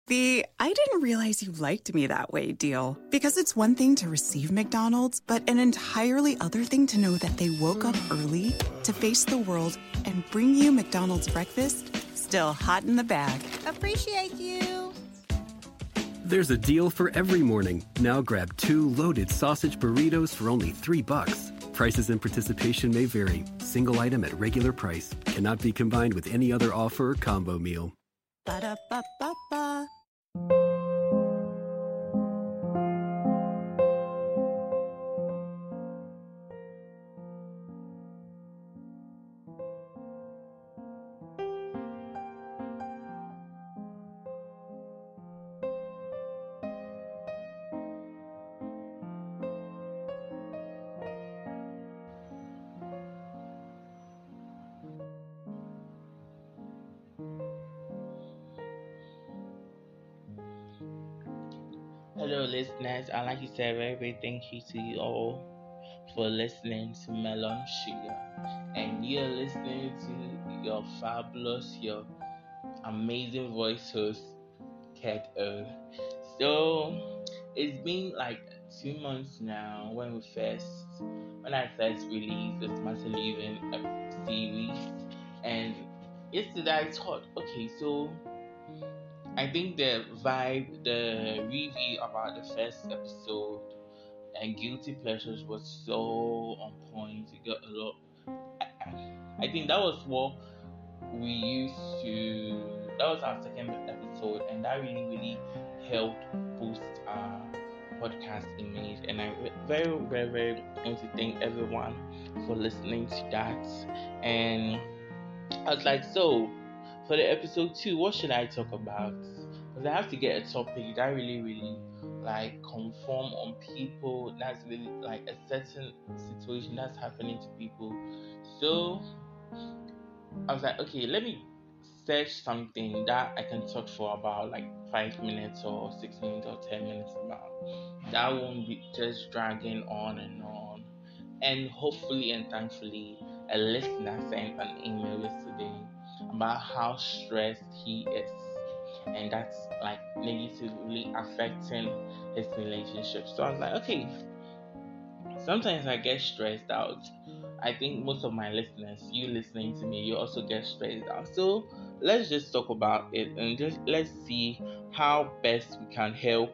The "I didn't realize you liked me that way" deal. Because it's one thing to receive McDonald's, but an entirely other thing to know that they woke up early to face the world and bring you McDonald's breakfast still hot in the bag. Appreciate you. There's a deal for every morning. Now grab 2 loaded sausage burritos for only $3. Prices and participation may vary. Single item at regular price. Cannot be combined with any other offer or combo meal. Ba-da-ba-ba-ba. Hello, listeners. I'd like to say a very big thank you to you all for listening to Melon Sugar. And you're listening to your fabulous, your amazing voice host, Kat O. So, it's been like 2 months now when I first released the Smarter Living series. And yesterday I thought, okay, so I think the vibe, the review about the first episode and Guilty Pleasures was so on point. It got a lot. I think that was what we used to. That was our second episode, and that really helped boost our podcast image. And I very, very, very want to thank everyone for listening to that. And I was like, so for the episode 2, what should I talk about? Because I have to get a topic that really like conform on people, that's really like a certain situation that's happening to people. So I was like, okay, let me search something that I can talk for about like 5 minutes or 6 minutes or 10 minutes about. That won't be just dragging on. And hopefully and thankfully, a listener sent an email yesterday about how stressed he is, and that's like negatively affecting his relationship. So I was like, okay, sometimes I get stressed out. I think most of my listeners, you listening to me, you also get stressed out. So let's just talk about it and just let's see how best we can help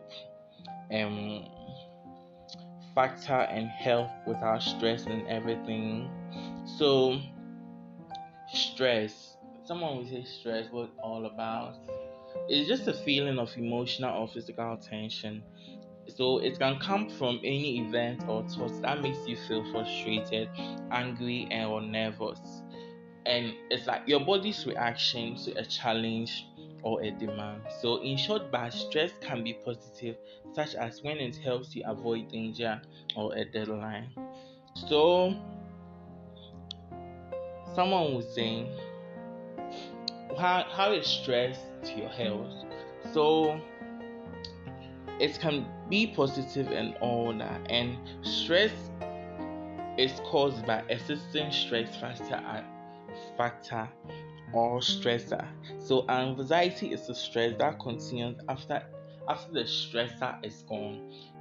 factor and help with our stress and everything. So stress, someone will say stress, what all about? It's just a feeling of emotional or physical tension. So it can come from any event or thoughts that makes you feel frustrated, angry, or nervous. And it's like your body's reaction to a challenge or a demand. So in short, bad stress can be positive, such as when it helps you avoid danger or a deadline. So someone was saying, how is stress to your health? So it can be positive and all that, and stress is caused by existing stress factor or stressor. So anxiety is a stress that continues after the stressor is gone.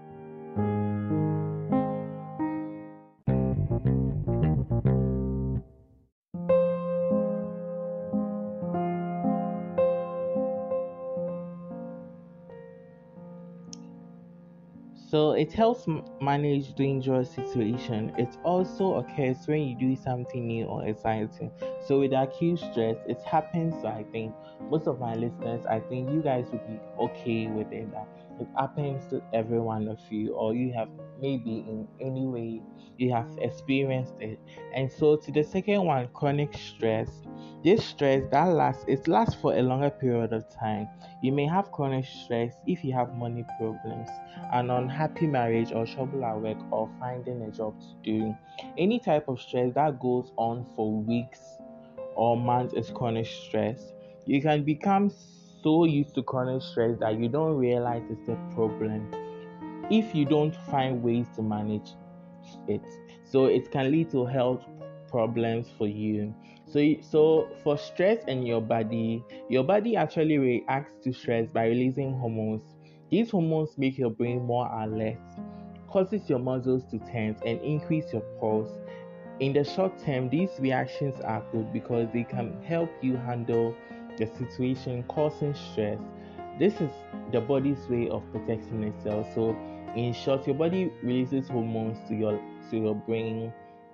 So it helps manage dangerous situation. It also occurs when you do something new or exciting. So with acute stress, it happens. So I think most of my listeners, I think you guys will be okay with it. That it happens to every one of you, or you have maybe in any way you have experienced it. And so to the second one, chronic stress. This stress it lasts for a longer period of time. You may have chronic stress if you have money problems, an unhappy marriage, or trouble at work, or finding a job to do. Any type of stress that goes on for weeks or months is chronic stress. You can become so used to chronic stress that you don't realize it's a problem if you don't find ways to manage it. So it can lead to health problems for you. So for stress and your body actually reacts to stress by releasing hormones. These hormones make your brain more alert, causes your muscles to tense, and increase your pulse. In the short term, these reactions are good because they can help you handle the situation causing stress. This is the body's way of protecting itself. So, in short, your body releases hormones to your brain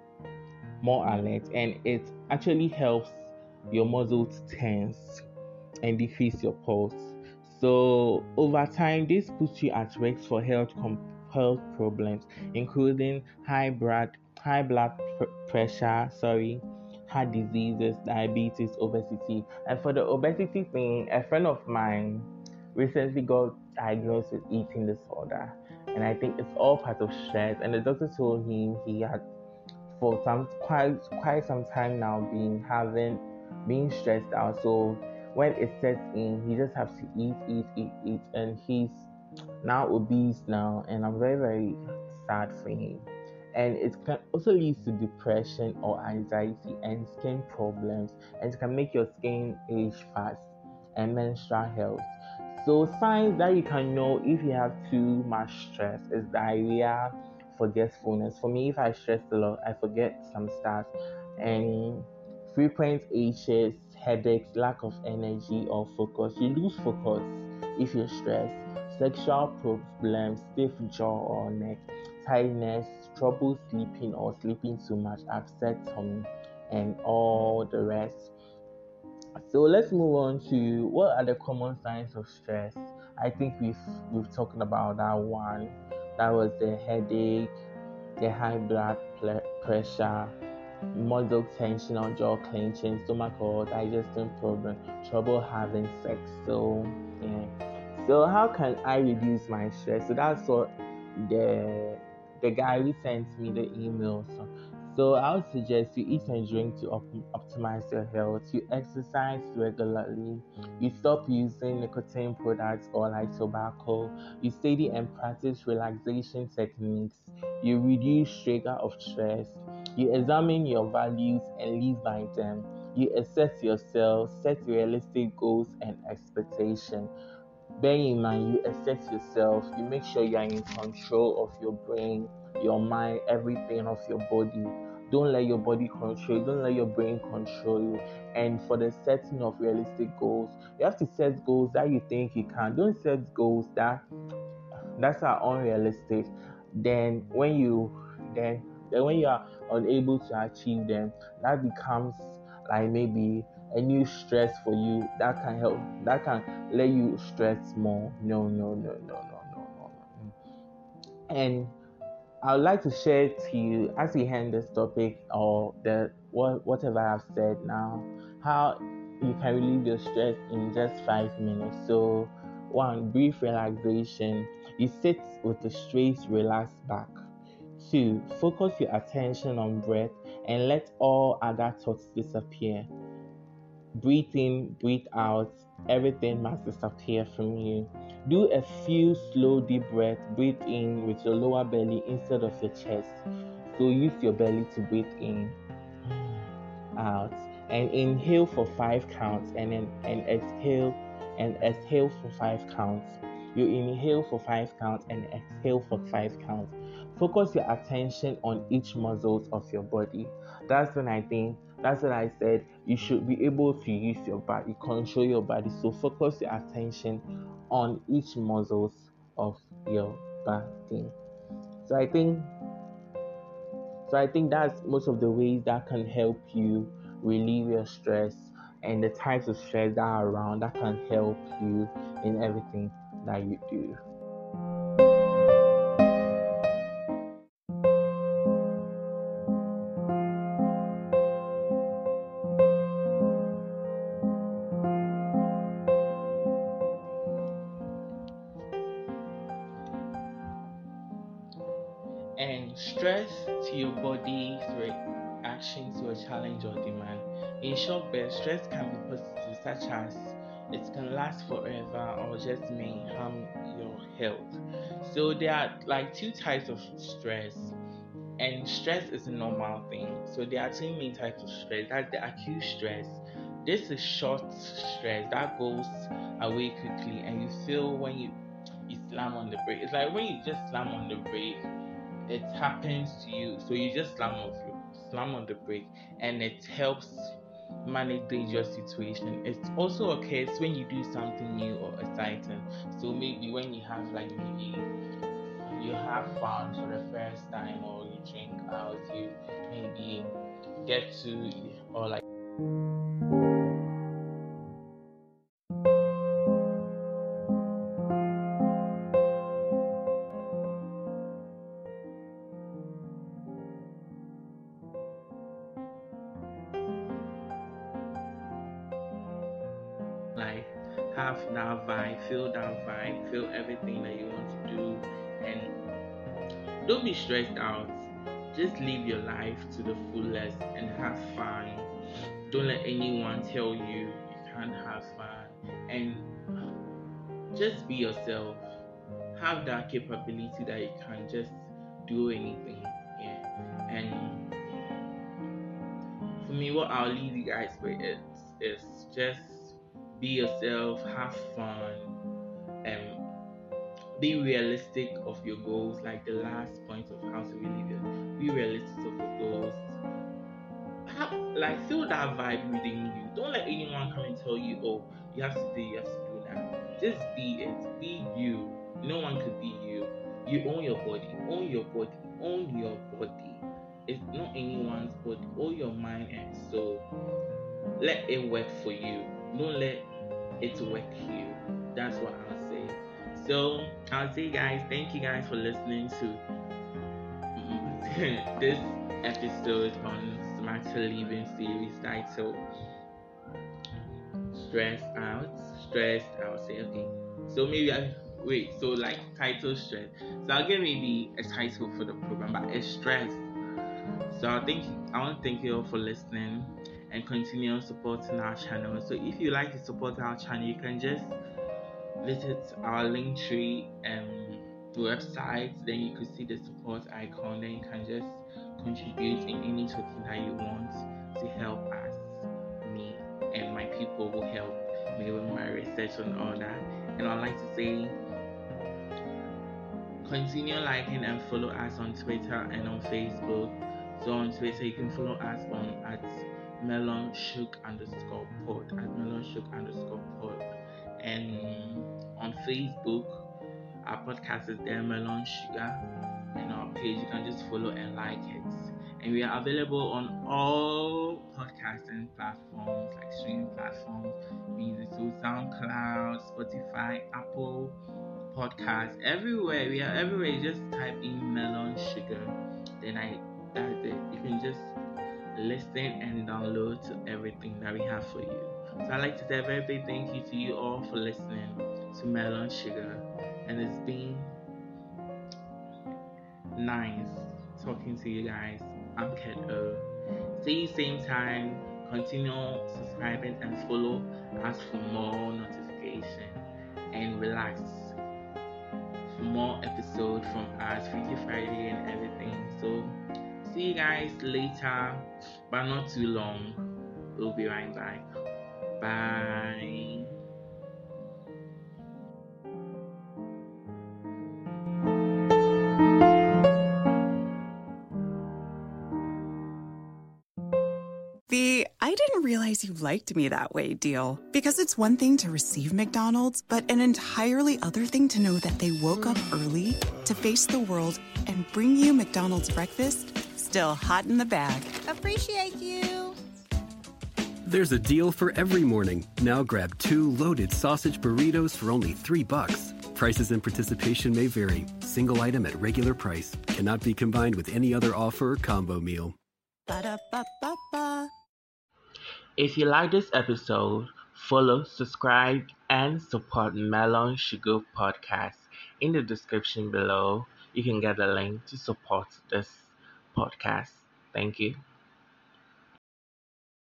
more alert, and it actually helps your muscles tense and decrease your pulse. So over time, this puts you at risk for health problems, including high blood pressure, heart diseases, diabetes, obesity. And for the obesity thing, a friend of mine recently got diagnosed with eating disorder, and I think it's all part of stress. And the doctor told him he had for some quite some time now being stressed out. So when it sets in, he just has to eat, and he's now obese now, and I'm very very sad for him. And it can also lead to depression or anxiety and skin problems, and it can make your skin age fast and menstrual health. So signs that you can know if you have too much stress is diarrhea, forgetfulness. For me, if I stress a lot, I forget some stuff, and frequent aches, headaches, lack of energy or focus. You lose focus if you're stressed. Sexual problems, stiff jaw or neck, tiredness, trouble sleeping or sleeping too much, upset tummy, and all the rest. So let's move on to what are the common signs of stress. I think we've talked about that one. That was the headache, the high blood pressure, muscle tension or jaw clenching, stomach or digestion problem, trouble having sex. So yeah. So how can I reduce my stress? So that's what the guy who sent me the email. So I would suggest you eat and drink to optimize your health. You exercise regularly. You stop using nicotine products or like tobacco. You study and practice relaxation techniques. You reduce trigger of stress. You examine your values and live by them. You assess yourself, set realistic goals and expectations. Bear in mind, you assess yourself, you make sure you are in control of your brain, your mind, everything of your body. Don't let your body control you, don't let your brain control you. And for the setting of realistic goals, you have to set goals that you think you can. Don't set goals that are unrealistic. Then when you are unable to achieve them, that becomes like maybe a new stress for you that can let you stress more. No. And I would like to share to you as we end this topic or whatever I've said now, how you can relieve your stress in just 5 minutes. So one, brief relaxation. You sit with a straight, relaxed back. Two, focus your attention on breath and let all other thoughts disappear. Breathe in, breathe out. Everything must disappear from you. Do a few slow deep breaths. Breathe in with your lower belly instead of your chest. So use your belly to breathe in, out, and inhale for 5 counts, and then and exhale for 5 counts. You inhale for 5 counts and exhale for 5 counts. Focus your attention on each muscles of your body. That's when I said you should be able to use your body, control your body. So focus your attention on each muscles of your body. So I think that's most of the ways that can help you relieve your stress and the types of stress that are around that can help you in everything that you do. And stress to your body's reaction to a challenge or demand. In short, but stress can be positive, such as it can last forever or just may harm your health. So there are like two types of stress, And stress is a normal thing. So there are two main types of stress. That's the acute stress. This is short stress that goes away quickly, and you feel when you slam on the brake. It's like when you just slam on the brake, it happens to you. So you just slam on the brake, and it helps manage dangerous situation. It also occurs when you do something new or exciting. So maybe when you have maybe you have fun for the first time, or you drink out, you maybe get to, or like have that vibe, feel everything that you want to do, and don't be stressed out. Just live your life to the fullest and have fun. Don't let anyone tell you can't have fun, and just be yourself. Have that capability that you can just do anything. Yeah. And for me, what I'll leave you guys with is just be yourself, have fun, and be realistic of your goals. Like the last point of how to really be realistic of your goals. Feel that vibe within you. Don't let anyone come and tell you, oh, you have to do that. Just be it. Be you. No one could be you. You own your body. Own your body. Own your body. It's not anyone's body. Own your mind and soul. Let it work for you. Don't let it work you. That's what I'll say. So I'll say, guys, thank you guys for listening to this episode on Smarter Living series titled Stressed Out. Say, okay. So maybe title stress. So I'll give maybe a title for the program, but it's stress. So I want to thank you all for listening and continue supporting our channel. So if you like to support our channel, you can just visit our Linktree website. Then you could see the support icon. Then you can just contribute in any token that you want to help us, me and my people will help me with my research and all that. And I'd like to say, continue liking and follow us on Twitter and on Facebook. So on Twitter you can follow us at melonshook_pod, and on Facebook our podcast is there, Melon Sugar, and our page you can just follow and like it. And we are available on all podcasting platforms, like streaming platforms, music, so SoundCloud, Spotify, Apple Podcasts, everywhere. We are everywhere. You just type in Melon Sugar, then that's it. You can just listen and download to everything that we have for you. So I'd like to say a very big thank you to you all for listening to Melon Sugar, and it's been nice talking to you guys. I'm Kedo. See you same time. Continue subscribing and follow us for more notification, and relax for more episodes from us, Freaky Friday and everything. So see you guys later, but not too long. We'll be right back. Bye. The "I didn't realize you liked me that way" deal. Because it's one thing to receive McDonald's, but an entirely other thing to know that they woke up early to face the world and bring you McDonald's breakfast still hot in the bag. Appreciate you. There's a deal for every morning. Now grab 2 loaded sausage burritos for only $3. Prices and participation may vary. Single item at regular price. Cannot be combined with any other offer or combo meal. Ba-da-ba-ba-ba. If you like this episode, follow, subscribe, and support Melon Sugar Podcast. In the description below, you can get a link to support this podcast. Thank you.